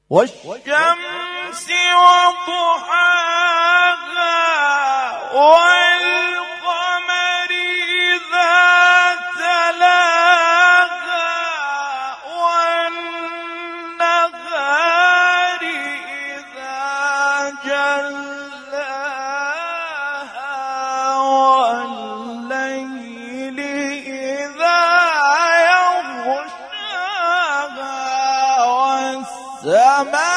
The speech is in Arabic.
والشمس وضحاها والقمر إذا تلاها والنهار إذا جلاها والليل إذا يغشاها والسماء